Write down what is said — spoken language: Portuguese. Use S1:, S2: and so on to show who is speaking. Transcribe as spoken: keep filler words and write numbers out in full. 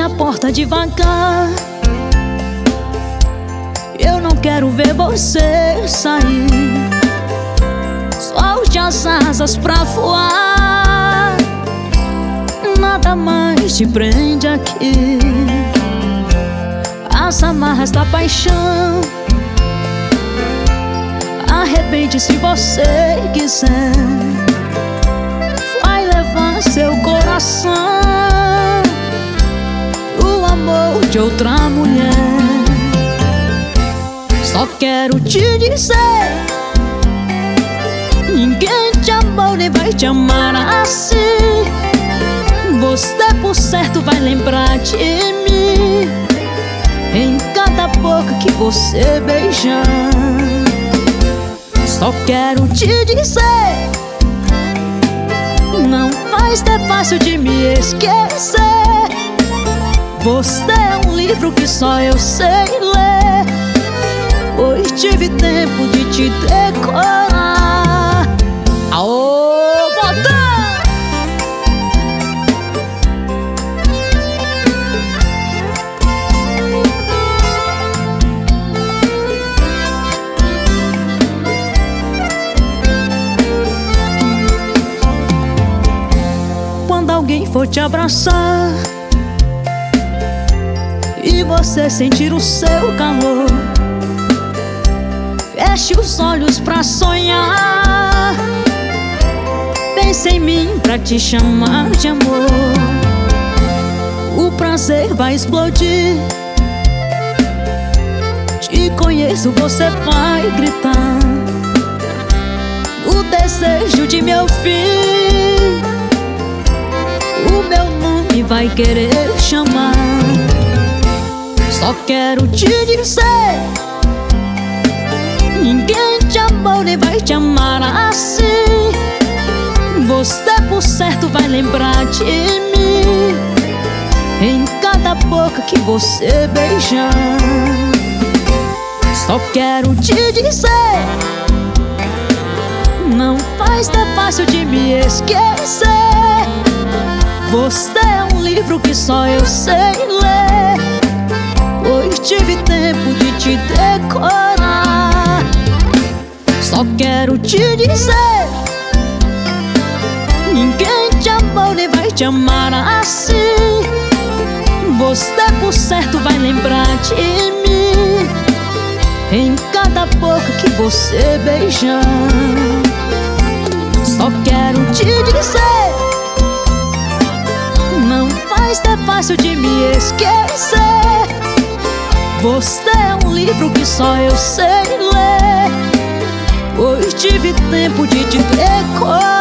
S1: a porta devagar. Eu não quero ver você sair. Solte as asas pra voar. Nada mais te prende aqui. As amarras da paixão. Arrebente se você quiser. Vai levar seu coração pro amor de outra mulher. Só quero te dizer: ninguém te amou nem vai te amar assim. Você por certo vai lembrar de mim em cada boca que você beijar. Só quero te dizer: não vai ser fácil de me esquecer. Você é um livro que só eu sei ler, pois tive tempo de te decorar. Aô, botão! Quando alguém for te abraçar e você sentir o seu calor, feche os olhos pra sonhar. Pense em mim pra te chamar de amor. O prazer vai explodir. Te conheço, você vai gritar. O desejo de me ouvir, o meu nome vai querer chamar. Só quero te dizer: ninguém te amou nem vai te amar assim. Você por certo vai lembrar de mim em cada boca que você beijar. Só quero te dizer: não vai ser fácil de me esquecer. Você é um livro que só eu sei ler, pois tive tempo de te decorar. Só quero te dizer: ninguém te amou nem vai te amar assim. Você por certo vai lembrar de mim em cada boca que você beijar. Só quero te dizer: não vai ser fácil de me esquecer. Você é um livro que só eu sei ler, pois tive tempo de te decorar.